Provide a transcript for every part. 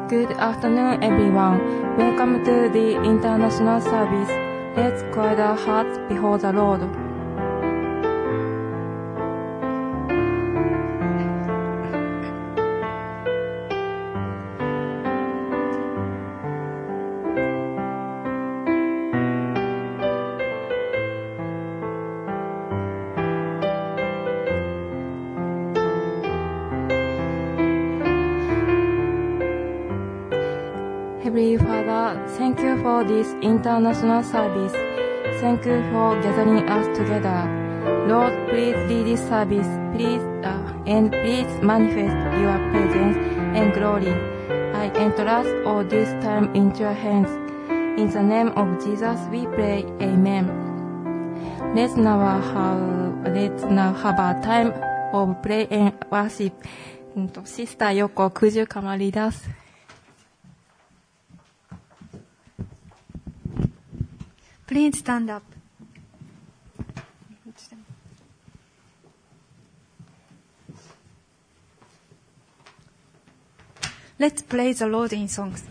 Good afternoon, everyone. Welcome to the international service. Let's quiet our hearts before the Lord. Heavenly Father, thank you for this international service. Thank you for gathering us together. Lord, please lead this service, and please manifest your presence and glory. I entrust all this time into your hands. In the name of Jesus we pray, Amen. Let's now have a time of prayer and worship. Sister Yoko, could you come and lead us? Please stand up. Let's praise the Lord in songs.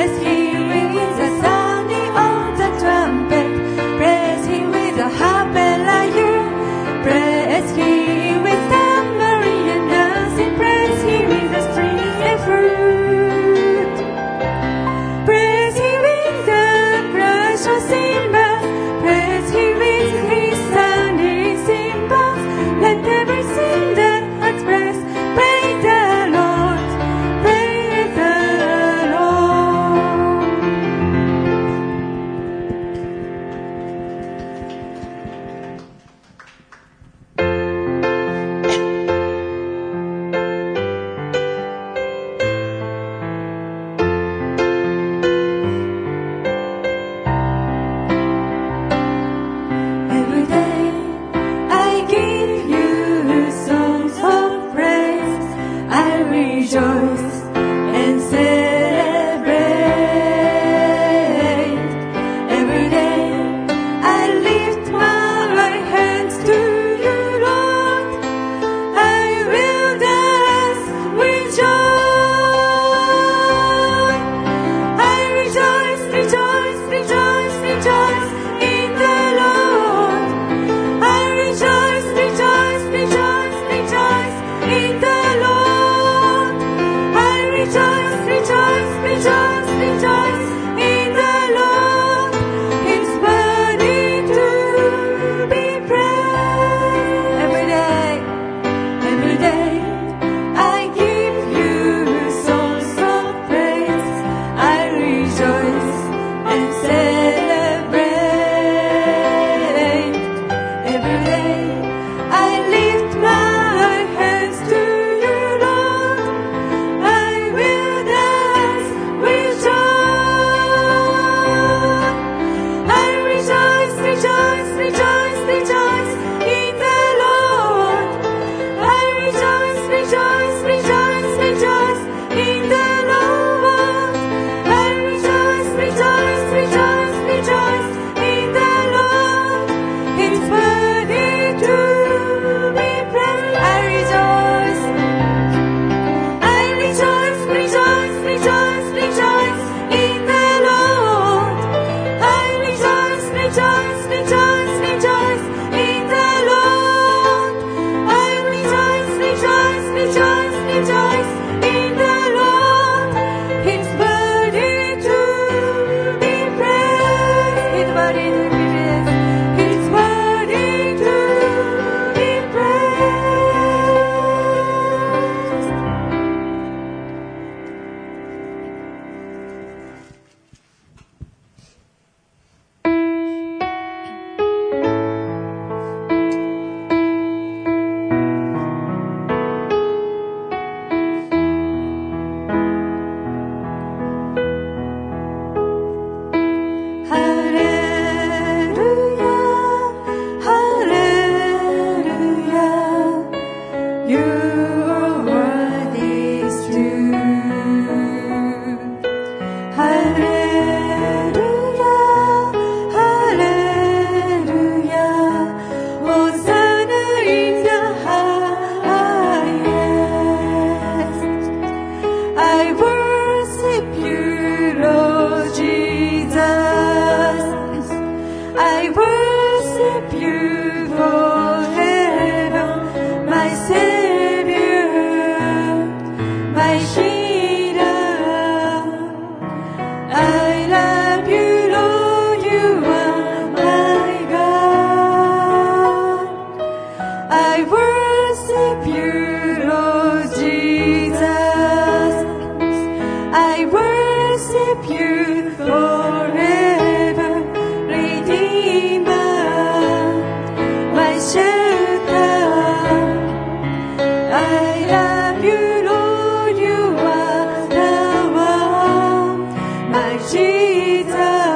Happy worship you forever, Redeemer, my shelter. I love you, Lord, you are the one, my Jesus.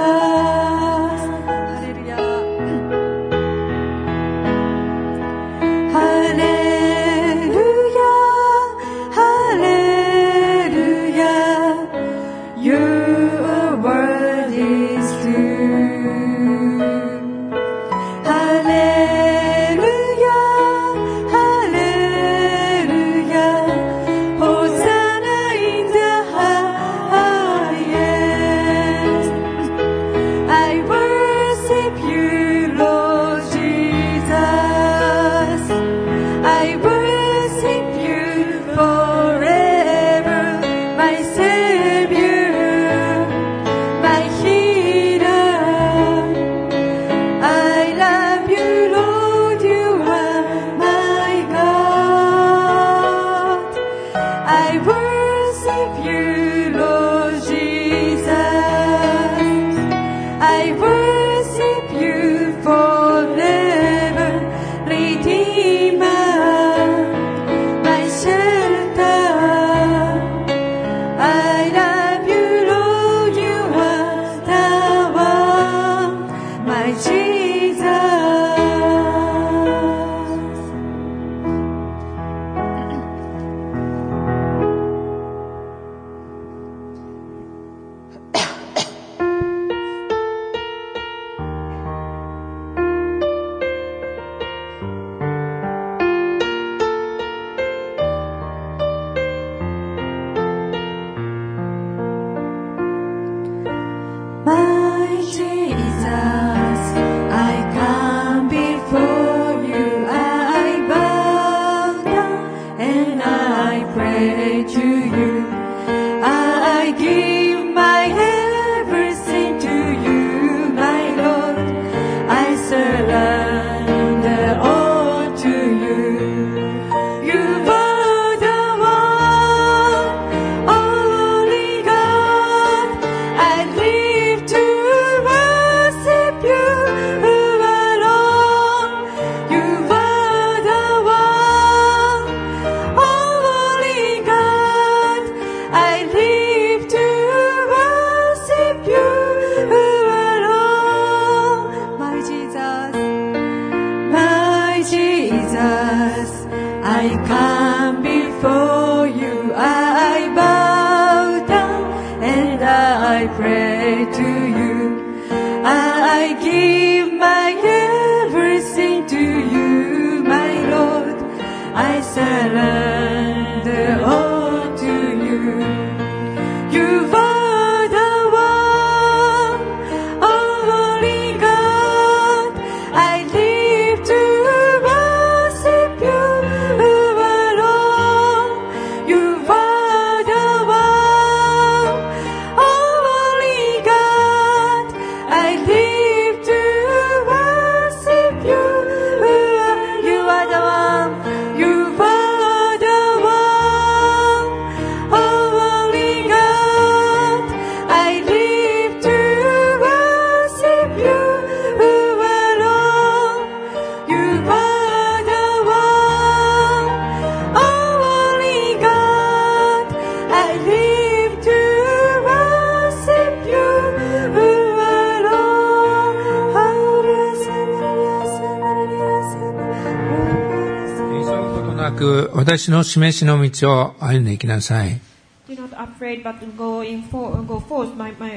私の示しの道を歩んでいきなさい。 Do not afraid, but go forth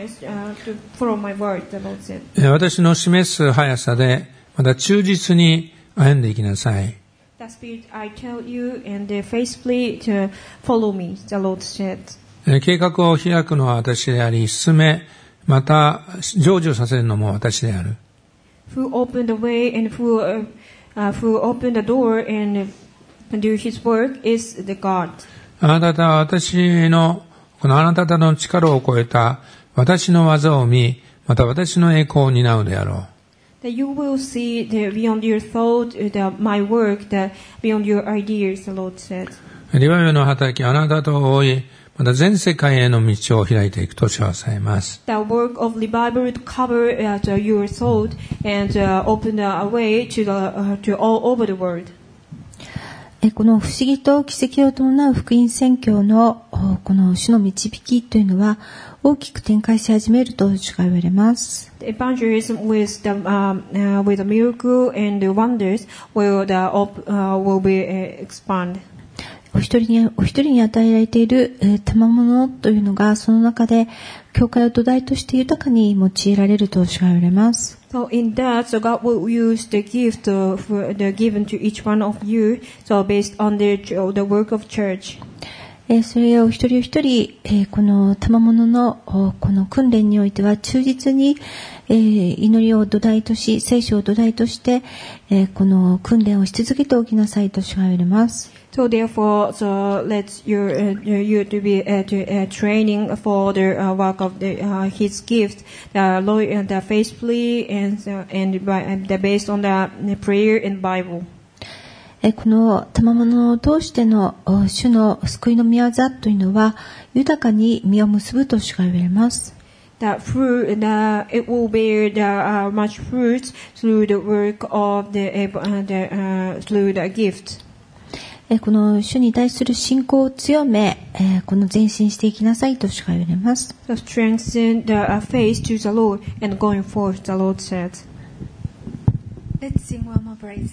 to follow my word, the Lord said. 私の示す速さで、また忠実に歩んでいきなさい。 The Spirit, I tell you, and faithfully to follow me, the Lord said. 計画を開くのは私であり、進め、また成就させるのも私である。 Who opened the way and who opened the door and do his work is the God. あなたはこのあなた方の力を超えた私の技を見、また私の栄光を担うであろう。 That you will see beyond your thought, my work, beyond your ideas, the Lord said. リバイバルの働き、あなたと覆い、 また全世界への道を開いていくと知らされます。 The work of revival to cover your soul and open the way to all over the world. この不思議と奇跡を伴う福音宣教のこの主の導きというのは大きく展開し始めると主が言われます。 The evangelism with the miracle and the wonders will be expand. お一人に与えられている賜物というのがその中で教会を土台として豊かに用いられると主が言われます。 So in that, so God will use the gift given to each one of you, so based on the work of church. それを一人一人、この賜物のこの訓練においては忠実に、祈りを土台とし、聖書を土台として、この訓練をし続けておきなさいと主が言われます。 So therefore, so let you to be training for the work of His gift, the faithfully and based on the prayer and Bible. この賜物を通しての主の救いの御業というのは豊かに実を結ぶと主が言われます。 That fruit, it will bear much fruits through the work of through the gift. この主に対する信仰を強め、この前進していきなさいと主が言われます。 To strengthen the faith to the Lord and going forth, the Lord said. Let's sing one more praise.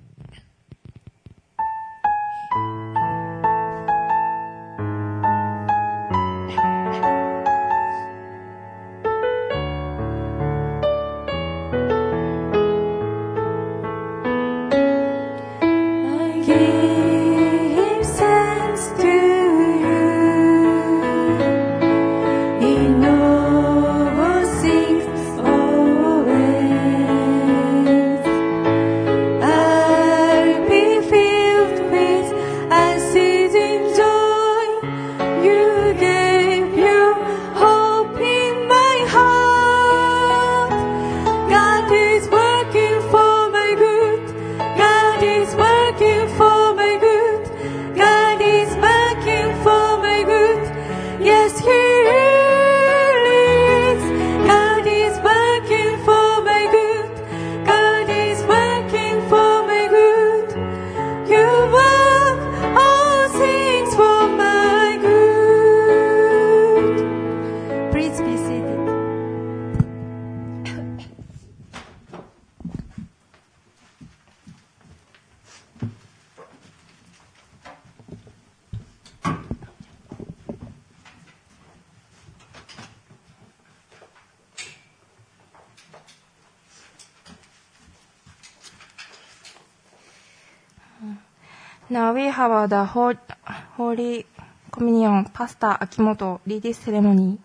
Now we have the Holy Communion Pastor Akimoto lead this ceremony.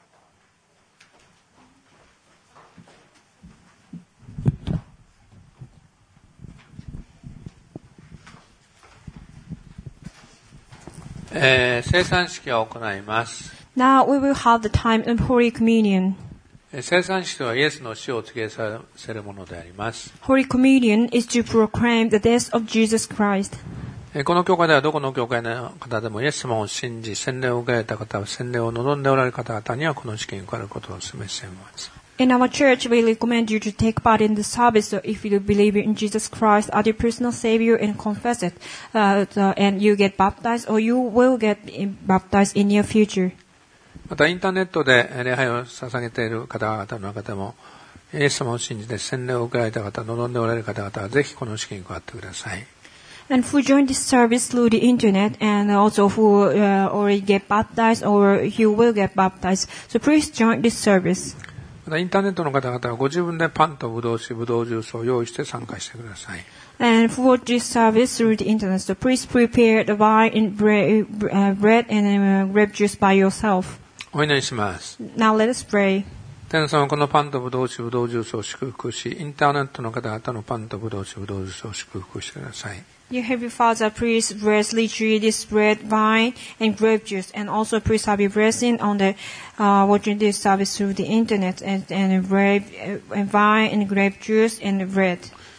예, 聖餐式を行います。 Now we will have the time of Holy Communion. 聖餐式はイエスの死を告げさせるものであります。 Holy Communion is to proclaim the death of Jesus Christ. この教会ではどこの教会の方でもイエス様を信じ洗礼を受けられた方は洗礼を望んでおられる方々にはこの式に受かることを示しています。 In our church, we recommend you to take part in the service if you believe in Jesus Christ as your personal Savior and confess it, and you get baptized or you will get baptized in your future. またインターネットで礼拝を捧げている方々の中でもイエス様を信じて洗礼を受けられた方、望んでおられる方々はぜひこの式に加わってください。 And who join this service through the internet and also who already get baptized or who will get baptized. So please join this service. またインターネットの方々はご自分でパンとブドウ酒、ブドウジュースを用意して参加してください。 And for this service through the internet, so please prepare the wine and bread and grape juice by yourself. お祈りします。 Now let us pray. 天の様はこのパンとブドウ酒、ブドウジュースを祝福し、インターネットの方々のパンとブドウ酒、ブドウジュースを祝福してください。 Dear Heavenly Father, please bless literally this bread, wine, and grape juice, and also please have your blessing on the watching this service through the internet and grape and wine and grape juice and bread.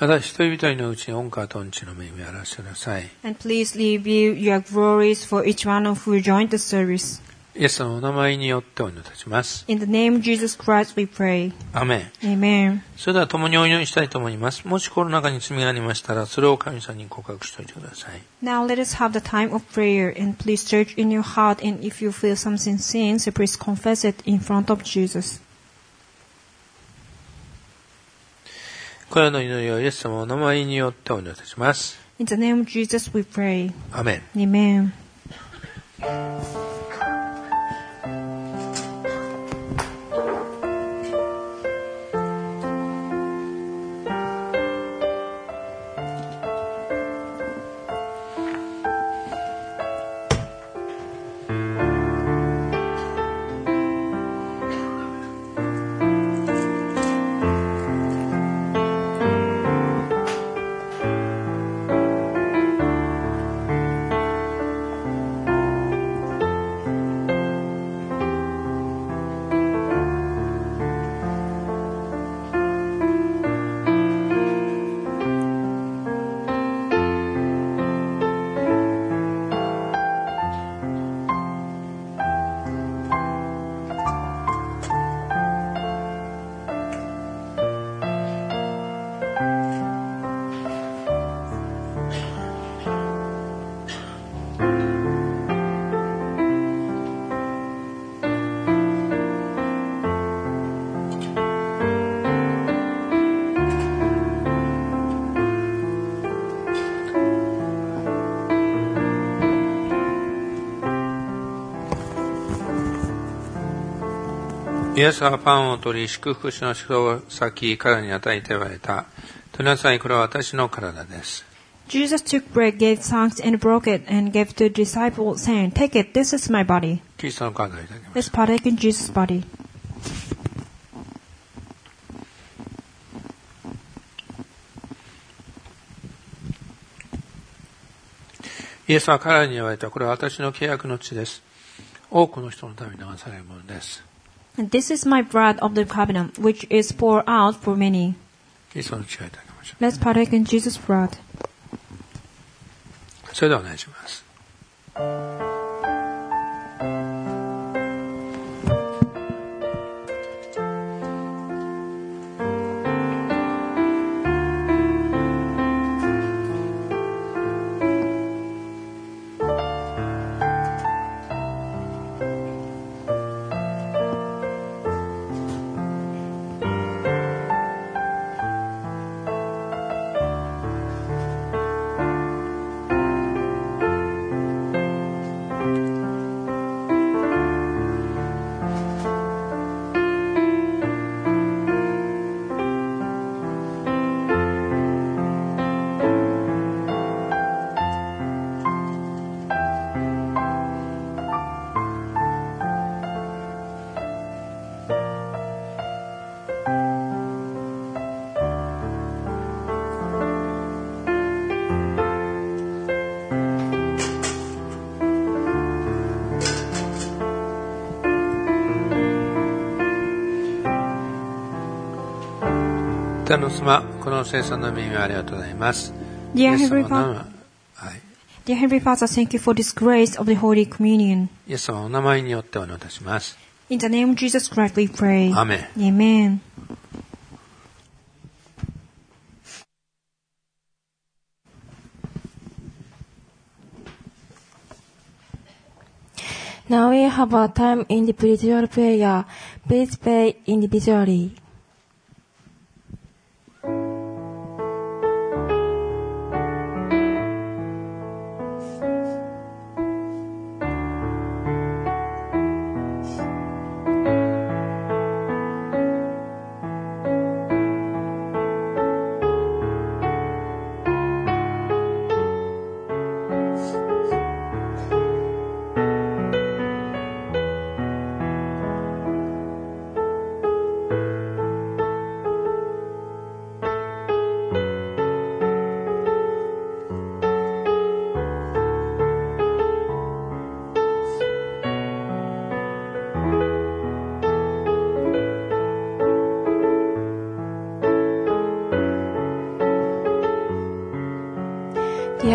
また一人一人のうちに御顔と御地の恵みを表してください。 And please reveal your glories for each one of who joined the service. イエス様のお名前によってお祈りいたします。 In the name of Jesus Christ we pray. アメン。 Amen. それでは共にお祈りしたいと思います。もし心の中に罪がありましたら、それを神様に告白しておいてください。 Now let us have the time of prayer, and please search in your heart, and if you feel something sin, so please confess it in front of Jesus. これらの祈りをイエス様のお名前によってお祈りいたします。 In the name of Jesus we pray. アメン。 Amen. イエスはパンを取り、祝福しの人を裂き、彼に与えて言われた。取りなさい、これは私の体です。 Jesus took bread, gave thanks, and broke it, and gave to the disciples, saying, Take it, this is my body. キリストの体をいただきます。 Let's partake in Jesus' body. イエスは彼に言われた。これは私の契約の血です。多くの人のために流されるものです。 And this is my blood of the covenant, which is poured out for many. キリストの血をいただきましょう。 Let's partake in Jesus' blood. それではお願いします。天の様、この聖書の恵みをありがとうございます。 Dear イエス様 Heavenly の Father, はい、 Dear Heavenly Father, thank you for this grace of the Holy Communion. イエス様のお名前によってお祈りいたします。 In the name of Jesus Christ we pray. アーメン。 Amen. Now we have a time individual prayer. Please pray individually.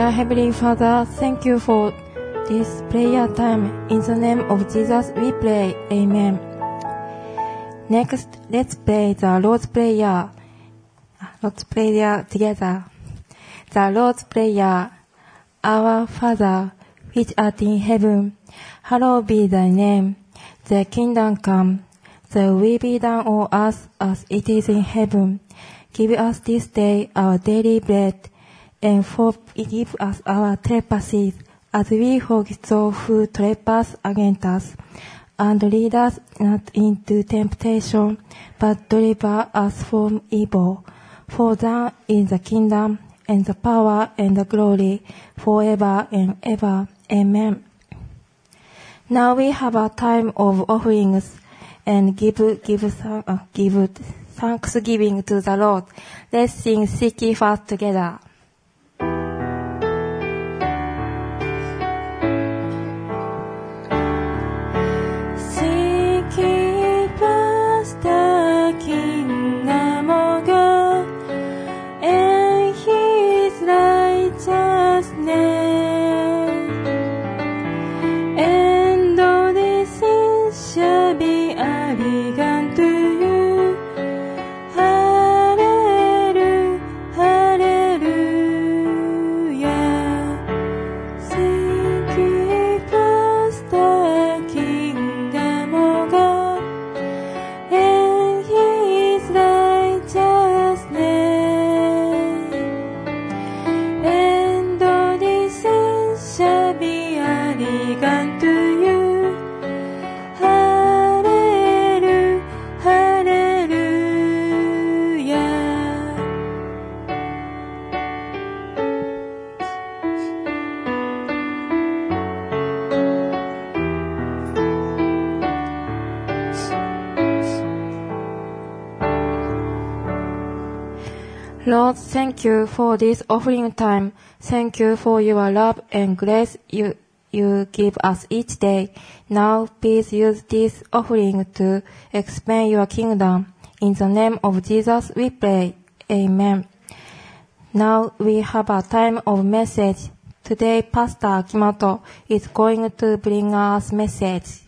Dear Heavenly Father, thank you for this prayer time. In the name of Jesus we pray. Amen. Next, let's pray the Lord's Prayer. Lord's Prayer together. The Lord's Prayer. Our Father, which art in heaven, hallowed be thy name. Thy kingdom come, thy will be done on earth as it is in heaven. Give us this day our daily bread, and forgive us our trespasses, as we forgive those who trespass against us. And lead us not into temptation, but deliver us from evil. For thine is the kingdom, and the power, and the glory, forever and ever. Amen. Now we have a time of offerings and give thanksgiving to the Lord. Let's sing Seek Ye First together. Seek ye first the kingdom of God and His righteousness. Shall be added unto you. Hallelujah, hallelujah. Seek ye first the kingdom of God and His righteousness, and all these things shall be added unto you. Lord, thank you for this offering time. Thank you for your love and grace you give us each day. Now, please use this offering to expand your kingdom. In the name of Jesus, we pray. Amen. Now, we have a time of message. Today, Pastor Akimoto is going to bring us message.